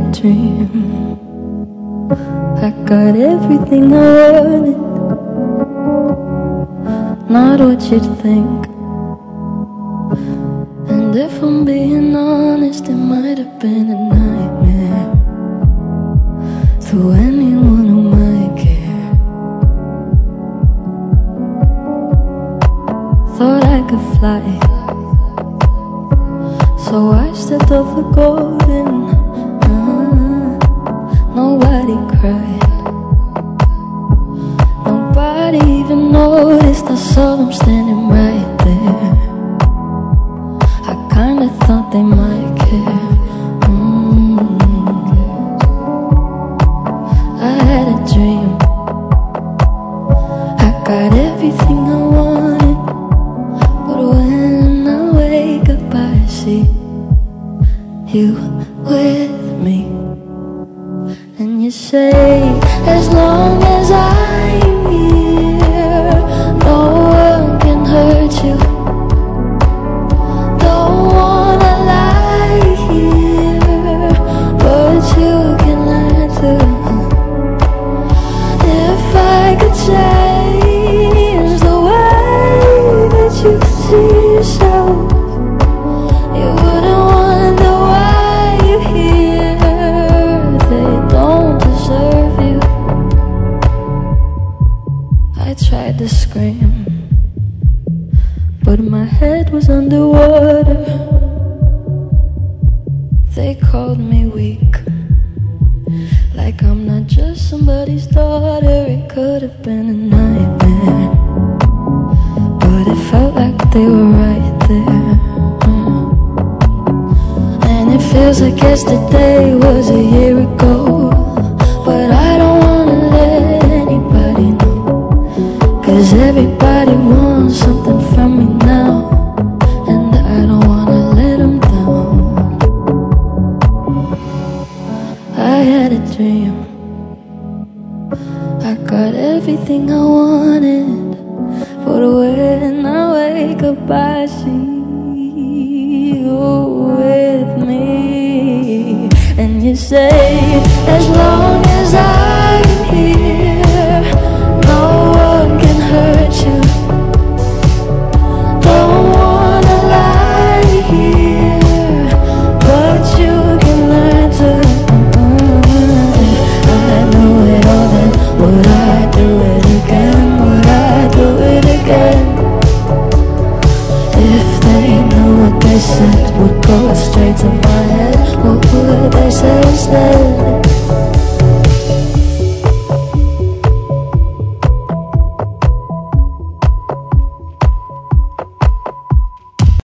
a dream. I got everything I wanted, not what you'd think. And if I'm being honest, it might have been a nightmare to anyone who might care. Thought I could fly, so I stepped off the golden. Nobody cried, nobody even noticed. I saw them standing right there. I kinda thought they might care. I had a dream, I got everything I wanted, but when I wake up I see you with me. And you say, as long as I'm here, no one can hurt you. Don't wanna lie here, but you can lie too. If I could change the way that you see yourself, you wouldn't wonder why you're here. They don't deserve you. I tried to scream, but my head was underwater. They called me weak, like I'm not just somebody's daughter. It could have been a nightmare, but it felt like they were right there. And it feels like yesterday was a year ago, but I don't wanna let anybody know, 'cause everybody wants something from me now, and I don't wanna let them down. I had a dream, I got everything I wanted, but when I wake up I see you with me. And you say, as long as I'm here, no one can hurt you. Don't wanna lie here, but you can learn to. I know it all, then would I do it again? Would I do it again? If they knew what they said would go straight to my head, what would they say instead?